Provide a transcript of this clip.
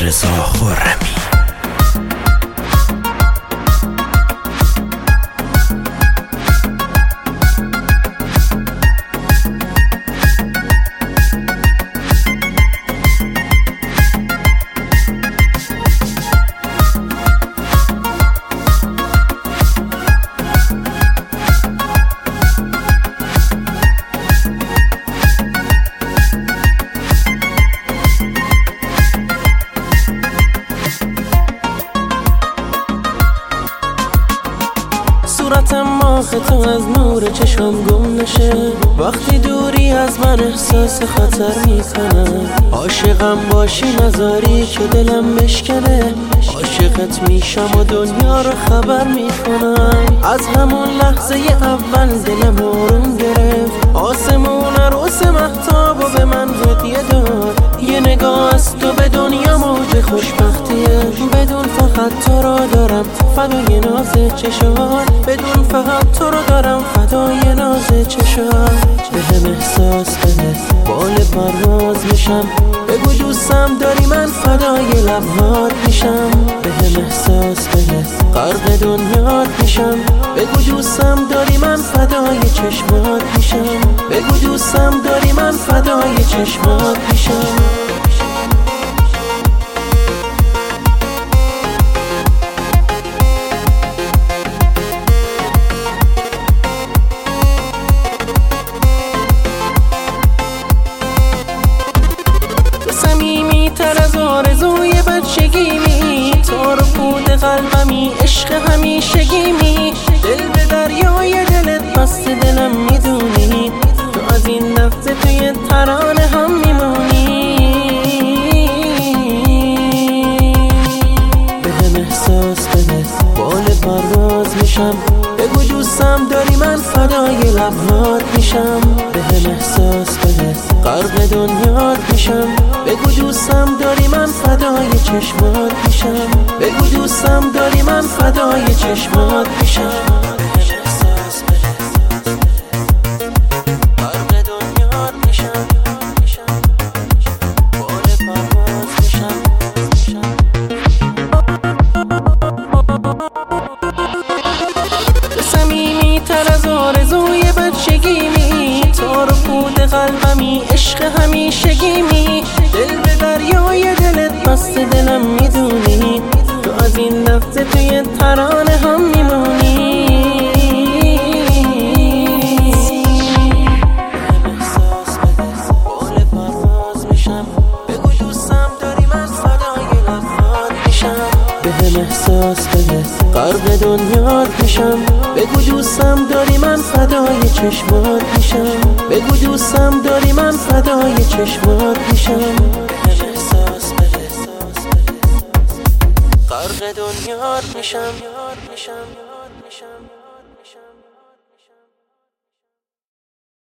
رضا خرمی. صورتم ماه تو از نور چشم گم نشه، وقتی دوری از من احساس خطر میکنم. عاشقم باشی نذاری که دلم بشکنه، عاشقت میشم و دنیا رو خبر میکنم. از همون لحظه اول دلم آروم گرفت، آسمون عروس مهتاب و به من هدیه داد. یه نگاه از تو به دنیا موج خوشبختیه، بدون فقط تو رو دارم فدای ناز چشات، بدون فقط تو رو دارم فدای ناز چشات. به هم احساس بده بال پرواز میشم، بگو دوستم داری من فدای لبهات میشم. به هم احساس بده غرق دنیات میشم، بگو دوستم داری من فدای چشمات میشم، بگو دوستم داری من فدای چشمات میشم. صمیمی تر از آرزوی بچگیمی، تو رو بود قلبمی، عشق همیشگیمی. دل به دریای دلت بسته دلم میدونی، تو از این لحظه توی ترانه هم میمونی. به هم احساس بده بال پرواز میشم، بگو دوستم داری من فدای لبهات میشم. به هم احساس بده غرق دنیات میشم، بگو دوستم داری من فدای چشمات میشم، بگو دوستم داری من فدای چشمات میشم. صمیمی تر از آرزوی بچگیمی، تو رو بود قلبمی، عشق همیشگیمی. دل به دریای دلت بسته دلم میدونی، تو از این لحظه توی ترانه هم میمونی. احساس بده بال پرواز میشم، بگو دوستم داری من فدای لبهات میشم. به هم احساس بده غرق دنیات میشم، بگو دوستم داری من فدای چشمات میشم، بگو دوستم داری من فدای چشمات میشم. احساس بده غرق دنیات میشم.